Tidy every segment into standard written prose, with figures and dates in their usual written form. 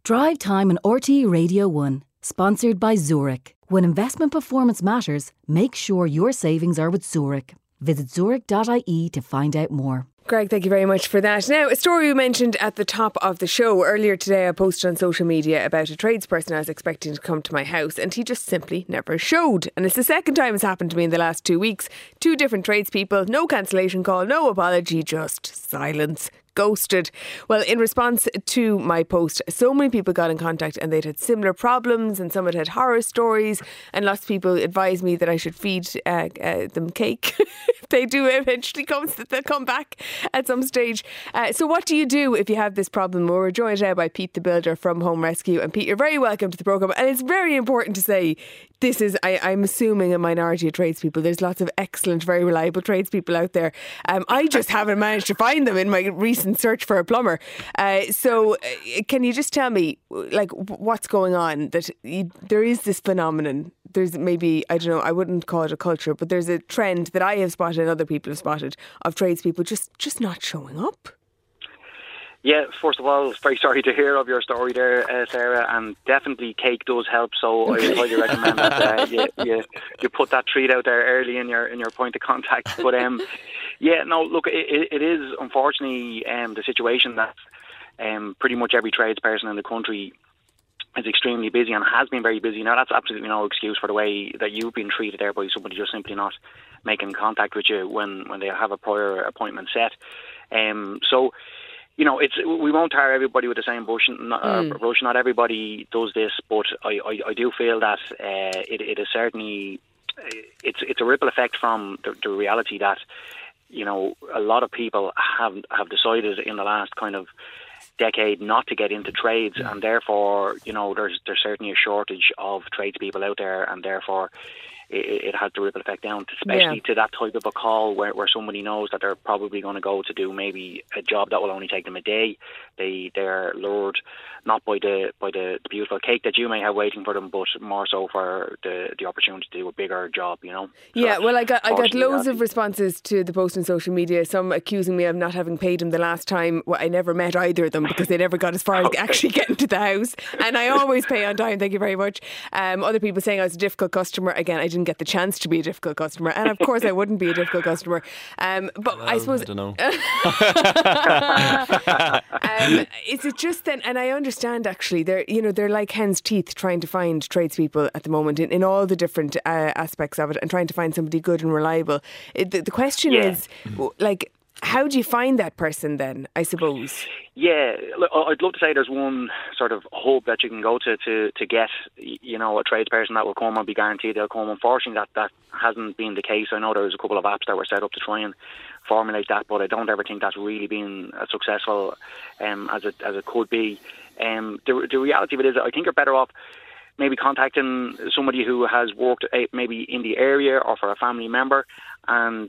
Drive Time on RTE Radio 1, sponsored by Zurich. When investment performance matters, make sure your savings are with Zurich. Visit zurich.ie to find out more. Greg, thank you very much for that. Now, a story we mentioned at the top of the show. Earlier today, I posted on social media about a tradesperson I was expecting to come to my house, and he just simply never showed. And it's the second time it's happened to me in the last 2 weeks. 2 different tradespeople, no cancellation call, no apology, just silence. Ghosted. Well, in response to my post, so many people got in contact and they'd had similar problems, and some had horror stories, and lots of people advised me that I should feed them cake. If they do eventually they'll come back at some stage. So what do you do if you have this problem? Well, we're joined now by Pete the Builder from Home Rescue. And Pete, you're very welcome to the programme. And it's very important to say, this is, I'm assuming, a minority of tradespeople. There's lots of excellent, very reliable tradespeople out there. I just haven't managed to find them in my recent search for a plumber. So can you just tell me, like, what's going on? That there is this phenomenon. There's maybe, I don't know, I wouldn't call it a culture, but there's a trend that I have spotted and other people have spotted of tradespeople just not showing up. Yeah, first of all, very sorry to hear of your story there, Sarah, and definitely cake does help, so I highly recommend that you put that treat out there early in your point of contact. But yeah, no, look, it is unfortunately the situation that pretty much every tradesperson in the country is extremely busy and has been very busy. Now, that's absolutely no excuse for the way that you've been treated there by somebody just simply not making contact with you when they have a prior appointment set. So, you know, we won't tar everybody with the same brush. Not everybody does this, but I do feel that it is certainly it's a ripple effect from the reality that, you know, a lot of people have decided in the last kind of decade not to get into trades, and therefore, you know, there's certainly a shortage of tradespeople out there, and therefore it has the ripple effect down, especially to that type of a call where somebody knows that they're probably going to go to do maybe a job that will only take them a day. They're lured not by the beautiful cake that you may have waiting for them, but more so for the opportunity to do a bigger job, you know. So yeah, well, I got loads of responses to the post on social media, some accusing me of not having paid them the last time. Well, I never met either of them because they never got as far as actually getting to the house, and I always pay on time, thank you very much. Other people saying I was a difficult customer. Again, I didn't get the chance to be a difficult customer, and of course I wouldn't be a difficult customer, but I suppose I don't know. Is it just then, and I understand actually they're like hen's teeth trying to find tradespeople at the moment in all the different aspects of it, and trying to find somebody good and reliable. The question is, like, how do you find that person then, I suppose? Yeah, I'd love to say there's one sort of hub that you can go to get, you know, a tradesperson that will come and be guaranteed they'll come. Unfortunately, that hasn't been the case. I know there was a couple of apps that were set up to try and formulate that, but I don't ever think that's really been as successful as it could be. The reality of it is that I think you're better off maybe contacting somebody who has worked maybe in the area or for a family member, and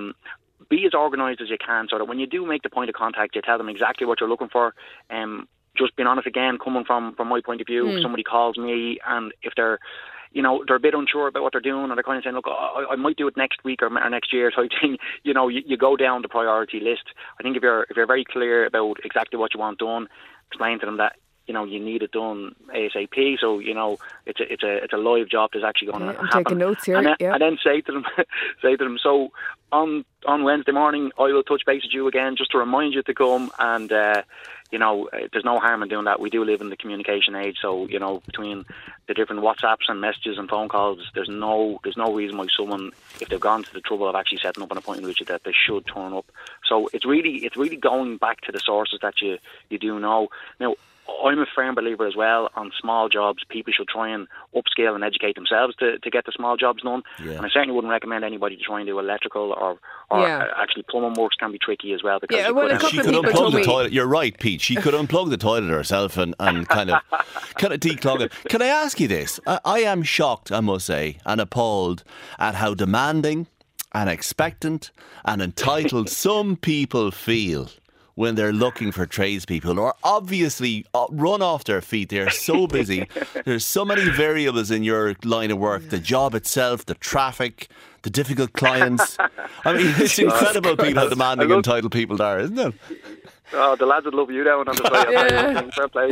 be as organised as you can, so that when you do make the point of contact, you tell them exactly what you're looking for. Just being honest again, coming from my point of view, if somebody calls me and if they're a bit unsure about what they're doing, and they're kind of saying, look, I might do it next week or next year type thing, you know, you go down the priority list. I think if you're very clear about exactly what you want done, explain to them that, you know, you need it done ASAP. So, you know, it's a live job that's actually going to happen. I'm taking notes here. And then say to them, so on Wednesday morning, I will touch base with you again just to remind you to come. And you know, there's no harm in doing that. We do live in the communication age, so, you know, between the different WhatsApps and messages and phone calls, there's no reason why someone, if they've gone to the trouble of actually setting up an appointment with you, that they should turn up. So it's really going back to the sources that you do know. Now, I'm a firm believer as well on small jobs. People should try and upscale and educate themselves to get the small jobs done. Yeah. And I certainly wouldn't recommend anybody to try and do electrical or actually plumbing works can be tricky as well. Because she could unplug the toilet. You're right, Pete. She could unplug the toilet herself and kind of declog it. Can I ask you this? I am shocked, I must say, and appalled at how demanding and expectant and entitled some people feel when they're looking for tradespeople, who are obviously run off their feet. They're so busy. There's so many variables in your line of work. The job itself, the traffic, the difficult clients. I mean, it's incredible, people, how demanding and entitled people are, isn't it? Oh, the lads would love you down on the side. Fair play.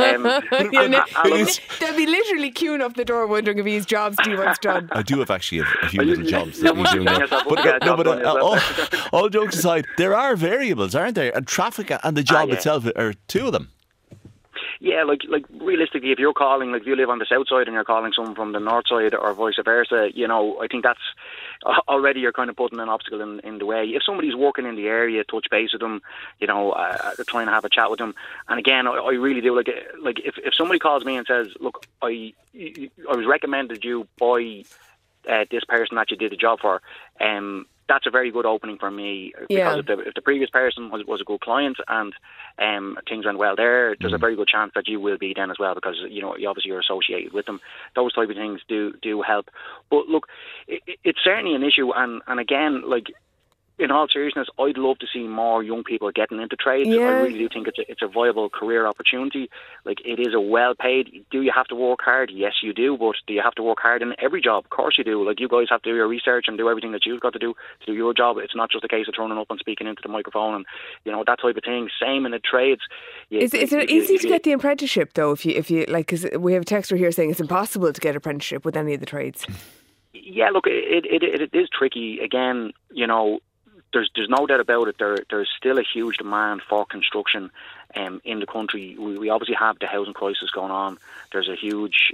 They'll be literally queuing up the door wondering if his jobs do what's done. I do have actually a few little jobs that we're doing now. But all jokes aside, there are variables, aren't there? And traffic and the job itself are two of them. Yeah, like realistically, if you're calling, like if you live on the south side and you're calling someone from the north side or vice versa, you know, I think that's already you're kind of putting an obstacle in the way. If somebody's working in the area, touch base with them, you know, trying to have a chat with them. And again, I really do like if somebody calls me and says, look, I was recommended you by this person that you did the job for, that's a very good opening for me, because if the previous person was a good client and things went well there's a very good chance that you will be then as well, because you know obviously you're associated with them. Those type of things do help. But look, it's certainly an issue, and again, like, in all seriousness, I'd love to see more young people getting into trades. Yeah. I really do think it's a viable career opportunity. Like, it is a well-paid. Do you have to work hard? Yes, you do. But do you have to work hard in every job? Of course you do. Like, you guys have to do your research and do everything that you've got to do your job. It's not just a case of turning up and speaking into the microphone and, you know, that type of thing. Same in the trades. Is it easy to get the apprenticeship, though? If you like, because we have a texter here saying it's impossible to get apprenticeship with any of the trades. Yeah, look, it is tricky. Again, you know, there's no doubt about it. There's still a huge demand for construction in the country. We obviously have the housing crisis going on. There's a huge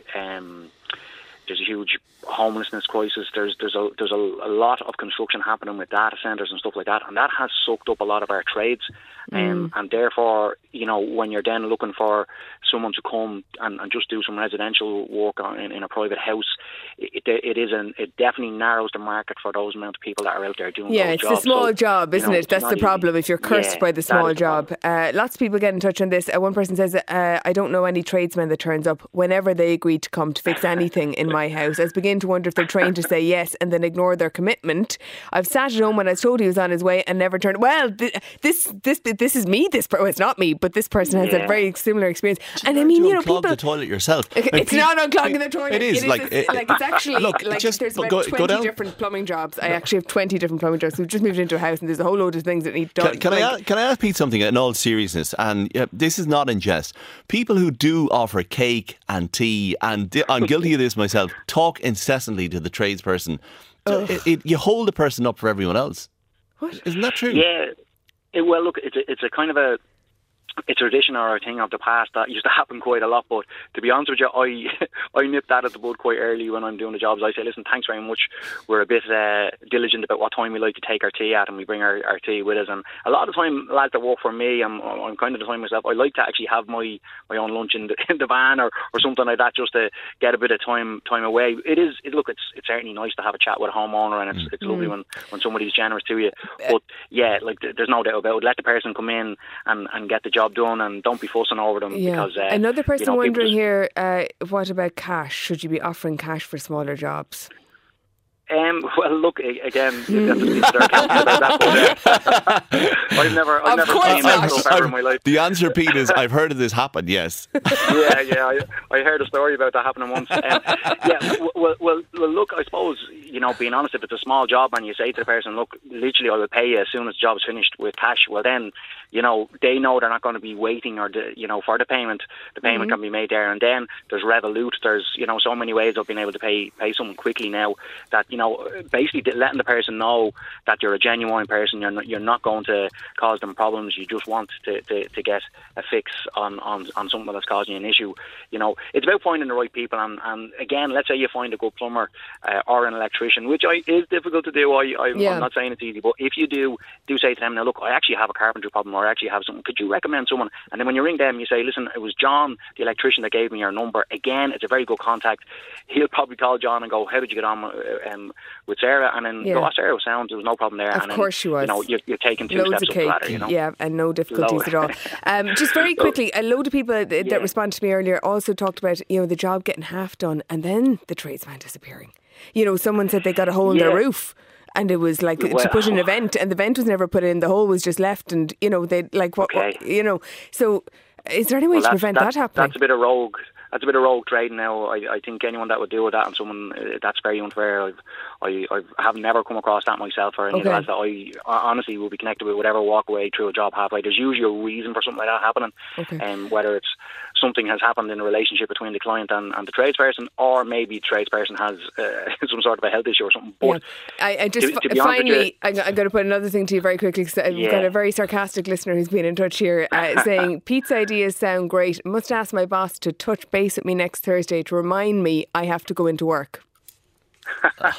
homelessness crisis. There's a lot of construction happening with data centres and stuff like that, and that has sucked up a lot of our trades. And therefore, you know, when you're then looking for someone to come and just do some residential work in a private house, it definitely narrows the market for those amount of people that are out there doing those jobs. Yeah, it's the small job, isn't it? That's the problem. If you're cursed by the small job. Lots of people get in touch on this. One person says, I don't know any tradesman that turns up whenever they agree to come to fix anything in my house. I begin to wonder if they're trained to say yes and then ignore their commitment. I've sat at home when I was told he was on his way and never turned. Well, this is me. It's not me, but this person has a very similar experience. And I mean, you know, people the toilet yourself. It's not unclogging the toilet. It is it's actually look, there's about 20 different plumbing jobs. I actually have 20 different plumbing jobs. We've just moved into a house and there's a whole load of things that need done. Can I ask Pete something in all seriousness? And this is not in jest. People who do offer cake and tea, and I'm guilty of this myself, talk incessantly to the tradesperson. You hold the person up for everyone else. What? Isn't that true? Yeah. Well, look, it's a kind of a tradition or a thing of the past that used to happen quite a lot. But to be honest with you, I nipped that at the bud quite early when I'm doing the jobs. I say, listen, thanks very much. We're a bit diligent about what time we like to take our tea at, and we bring our tea with us. And a lot of the time, lads that work for me, I'm kind of the time myself, I like to actually have my own lunch in the van or something like that, just to get a bit of time away. It's certainly nice to have a chat with a homeowner, and it's lovely when somebody's generous to you. But yeah, like, there's no doubt about it. Let the person come in and get the job done, and don't be fussing over them. Yeah. Because another person wondering here, what about cash? Should you be offering cash for smaller jobs? Well, look, again, you have to speak to their accountant about that. But I've never seen that stuff ever in my life. The answer, Pete, is I've heard of this happen. Yes. Yeah. I heard a story about that happening once. Well, look, I suppose, you know, being honest, if it's a small job and you say to the person, look, literally, I will pay you as soon as the job's finished with cash. Well, then, you know, they know they're not going to be waiting for the payment. The payment can be made there and then. There's Revolut. There's, you know, so many ways of being able to pay someone quickly now that, you know, basically letting the person know that you're a genuine person. You're not going to cause them problems. You just want to get a fix on something that's causing you an issue. You know, it's about finding the right people. And again, let's say you find a good plumber or an electrician, which is difficult to do. I'm not saying it's easy, but if you do say to them, now look, I actually have a carpentry problem, or I actually have something. Could you recommend someone? And then when you ring them, you say, listen, it was John, the electrician, that gave me your number. Again, it's a very good contact. He'll probably call John and go, how did you get on with Sarah? And then go, Sarah was sound. There was no problem there. Of course she was. You know, you're taking two Loads steps up the ladder. You know? Yeah, and no difficulties at all. Just very quickly, a load of people that responded to me earlier also talked about, you know, the job getting half done and then the tradesman disappearing. You know, someone said they got a hole in their roof. And it was like to put in a vent, and the vent was never put in. The hole was just left, and you know they like what you know. So, is there any way to prevent that happening? That's a bit of rogue that's a bit of rogue trading now. I think anyone that would do that and someone that's very unfair. I have never come across that myself, or any of the lads that I honestly will be connected with would ever walk away through a job halfway. There's usually a reason for something like that happening, whether it's something has happened in a relationship between the client and the tradesperson, or maybe the tradesperson has some sort of a health issue or something. But I just finally, I'm going to put another thing to you very quickly, because we've got a very sarcastic listener who's been in touch here saying, Pete's ideas sound great. Must ask my boss to touch base with me next Thursday to remind me I have to go into work. But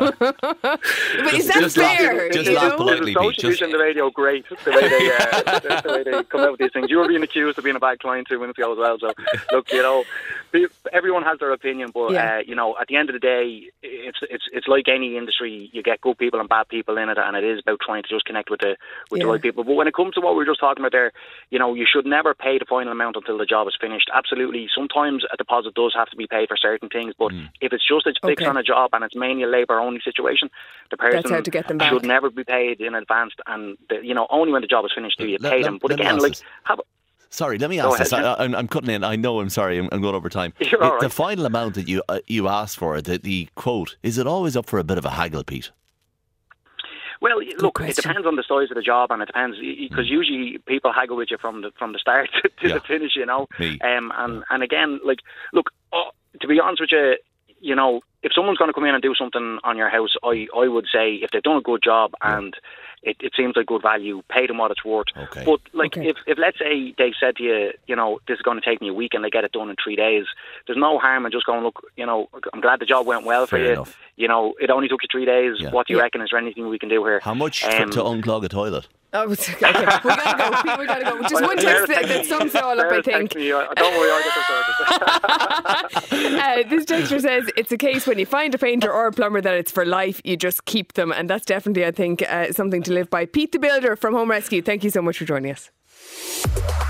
is that fair? Just laugh politely, Pete. Social the radio, great. The way they come out with these things. You were being accused of being a bad client 2 minutes ago as well. So, look, everyone has their opinion, but at the end of the day, it's like any industry. You get good people and bad people in it, and it is about trying to just connect with the right people. But when it comes to what we were just talking about there, you should never pay the final amount until the job is finished. Absolutely. Sometimes a deposit does have to be paid for certain things, but if it's just fixed on a job and it's mainly a labour-only situation, the person should never be paid in advance, and only when the job is finished do you pay them. But again, sorry, let me ask this. I'm cutting in. I know. I'm sorry. I'm going over time. The final amount that you asked for, the quote, is it always up for a bit of a haggle, Pete? Well, look, it depends on the size of the job, and it depends, because usually people haggle with you from the start to the finish, and again, look, to be honest with you, if someone's going to come in and do something on your house, I would say if they've done a good job and it seems like good value, pay them what it's worth. But if let's say they said to you, this is going to take me a week and they get it done in 3 days, there's no harm in just going, look, I'm glad the job went well for you. Enough. It only took you 3 days. What do you reckon? Is there anything we can do here? How much to unclog a toilet? Oh, okay. We gotta go. Just one text that sums it all up, I think. Don't worry, I'll get this sorted. This texter says it's a case when you find a painter or a plumber that it's for life, you just keep them, and that's definitely, I think, something to live by. Pete the Builder from Home Rescue, thank you so much for joining us.